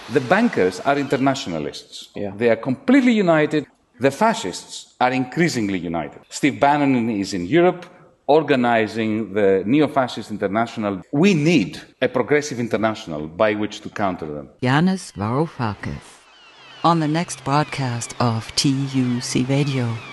The bankers are internationalists. Yeah. They are completely united. The fascists are increasingly united. Steve Bannon is in Europe organizing the Neo-Fascist International. We need a progressive international by which to counter them. Yanis Varoufakis on the next broadcast of TUC Radio.